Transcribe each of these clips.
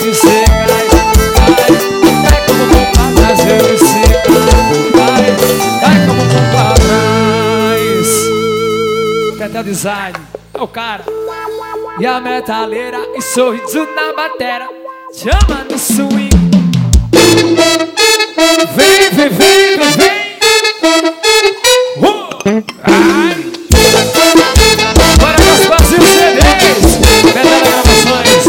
disse cai, cai, cai como bom pra trás. Eu disse cai, cai como bom pra trás. Tem até o design, é o cara. E a metaleira e sorriso na batera, chama no swing. Vem, vem, vem, vem, vem. Ai. Bora com os Brasil CDs, Metaleira Gravações.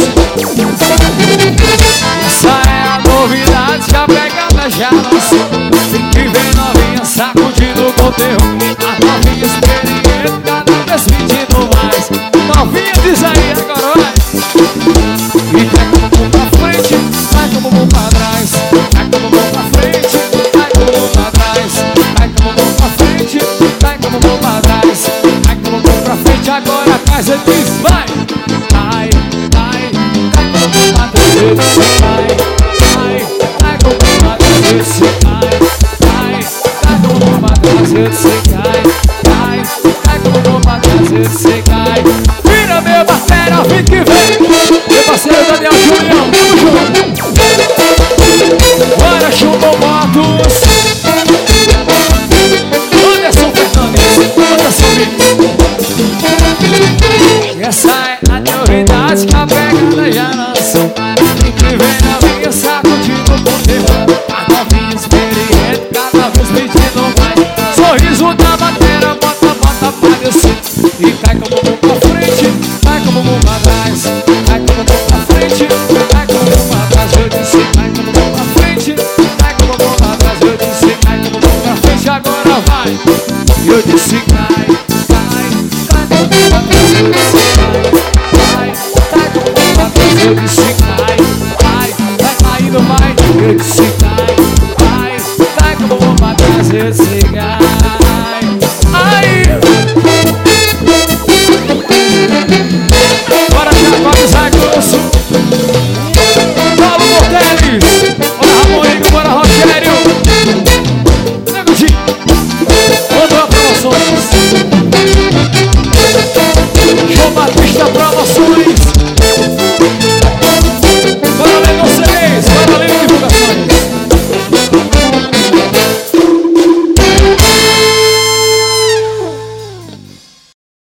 Essa é a novidade, já pegada já lançou. Tem que ver novinha sacudindo com terror. A novinha experiente, cada vez pedindo mais. Novinha diz aí agora, vai. E vai como bom pra frente, vai como bom pra trás. Vai como bom pra frente, vai como bom pra trás. Vai como bom pra frente, vai como bom pra trás. Vai como bom pra frente, agora a casa diz vai. Vai, vai, vai como bom pra trás. Vai, vai, vai como bom pra trás. Vai, vai, vai como bom pra trás. Eu sei cai, cai, cai como bom pra trás. Eu sei cai. Vira meu batera, vem que vem. Meu parceiro Daniel Julião, tamo junto. Bora Chumbo Motos. Anderson Fernandes, Anderson Mix. Essa é a novidade que a pegada já lançou. Tem que ver novinha sacudindo com terror. A novinha experiente, cada vez pedindo mais. Sorriso da batera, bota, bota pra descer. E cai como bom pra frente, vai como bom pra trás. Vai como bom pra frente, vai como bom pra trás. Eu disse vai como bom pra frente, vai como bom pra trás. Eu disse vai como bom pra frente, agora vai. Eu disse cai,